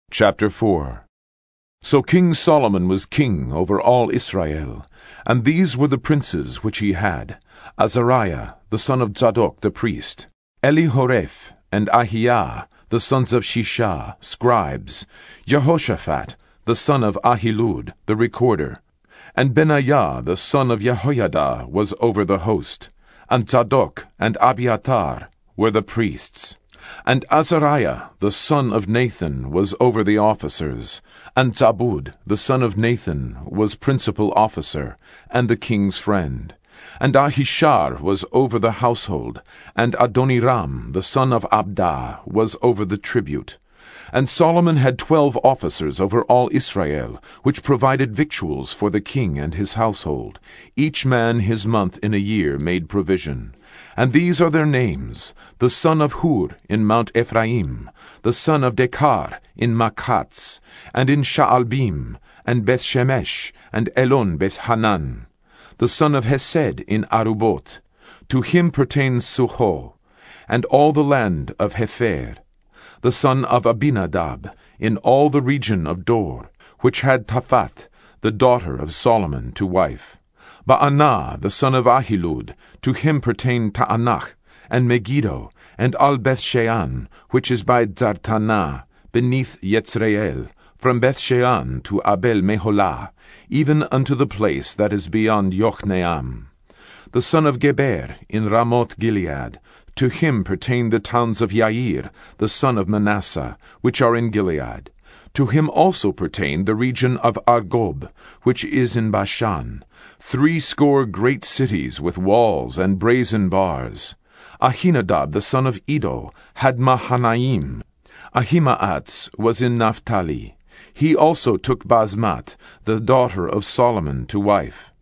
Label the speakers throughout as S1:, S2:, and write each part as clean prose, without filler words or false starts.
S1: Chapter 4. So King Solomon was king over all Israel, and these were the princes which he had: Azariah, the son of Zadok the priest; Elihoreph and Ahiah, the sons of Shishah, scribes; Jehoshaphat, the son of Ahilud, the recorder; and Benaiah, the son of Jehoiada, was over the host; and Zadok and Abiathar were the priests; and Azariah, the son of Nathan, was over the officers; and Zabud, the son of Nathan, was principal officer, and the king's friend; and Ahishar was over the household; and Adoniram, the son of Abda, was over the tribute. And Solomon had 12 officers over all Israel, which provided victuals for the king and his household. Each man his month in a year made provision. And these are their names: the son of Hur in Mount Ephraim, the son of Dekar in Makatz, and in Shaalbim, and Bethshemesh, and Elon Bethhanan; the son of Hesed in Arubot. To him pertains Suho, and all the land of Hepher; the son of Abinadab in all the region of Dor, which had Taphath, the daughter of Solomon, to wife. Baanah, the son of Ahilud, to him pertained Taanach, and Megiddo, and Al-Bethshean, which is by Zartanah, beneath Yezreel, from Bethshean to Abel-Meholah, even unto the place that is beyond Yochneam. The son of Geber in Ramoth-Gilead, to him pertain the towns of Yair, the son of Manasseh, which are in Gilead. To him also pertained the region of Argob, which is in Bashan, 80 great cities with walls and brazen bars. Ahinadab the son of Iddo had Mahanaim. Ahimaaz was in Naphtali. He also took Basmat, the daughter of Solomon, to wife.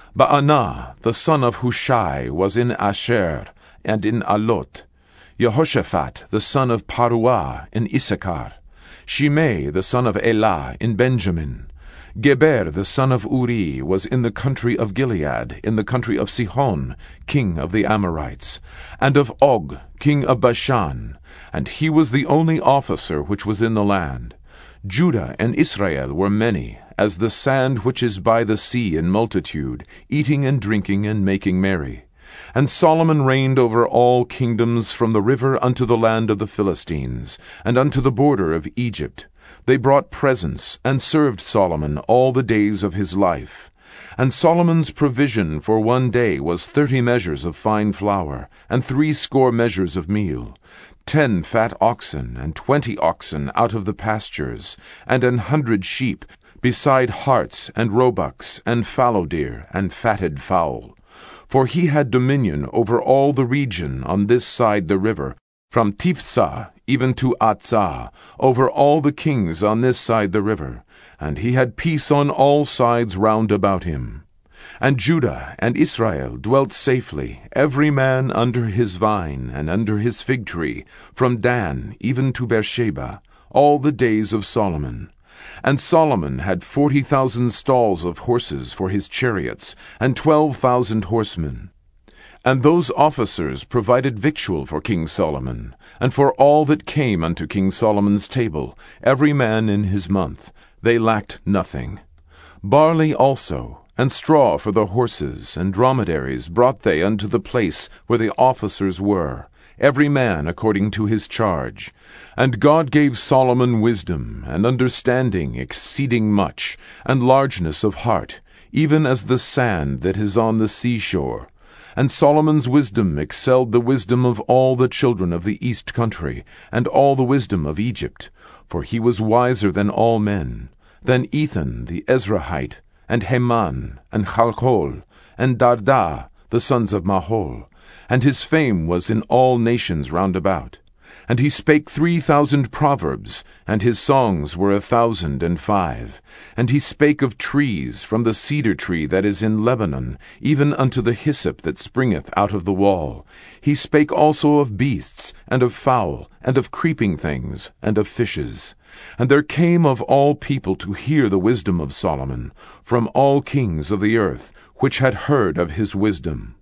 S1: Baanah the son of Hushai was in Asher and in Alot. Jehoshaphat the son of Paruah in Issachar. Shimei the son of Elah in Benjamin. Geber the son of Uri was in the country of Gilead, in the country of Sihon, king of the Amorites, and of Og, king of Bashan, and he was the only officer which was in the land. Judah and Israel were many, as the sand which is by the sea in multitude, eating and drinking and making merry. And Solomon reigned over all kingdoms from the river unto the land of the Philistines, and unto the border of Egypt. They brought presents, and served Solomon all the days of his life. And Solomon's provision for one day was 30 measures of fine flour, and 80 measures of meal, 10 fat oxen, and 20 oxen out of the pastures, and 100 sheep, beside harts, and roebucks, and fallow deer, and fatted fowl. For he had dominion over all the region on this side the river, from Tiphsah even to Atzah, over all the kings on this side the river, and he had peace on all sides round about him. And Judah and Israel dwelt safely, every man under his vine and under his fig tree, from Dan even to Beersheba, all the days of Solomon. And Solomon had 40,000 stalls of horses for his chariots, and 12,000 horsemen. And those officers provided victual for King Solomon, and for all that came unto King Solomon's table, every man in his month. They lacked nothing. Barley also, and straw for the horses, and dromedaries brought they unto the place where the officers were, every man according to his charge. And God gave Solomon wisdom, and understanding exceeding much, and largeness of heart, even as the sand that is on the seashore. And Solomon's wisdom excelled the wisdom of all the children of the east country, and all the wisdom of Egypt, for he was wiser than all men, than Ethan the Ezrahite, and Heman, and Chalcol, and Darda, the sons of Mahol, and his fame was in all nations round about. And he spake 3,000 proverbs, and his songs were 1,005. And he spake of trees, from the cedar tree that is in Lebanon, even unto the hyssop that springeth out of the wall. He spake also of beasts, and of fowl, and of creeping things, and of fishes. And there came of all people to hear the wisdom of Solomon, from all kings of the earth, which had heard of his wisdom.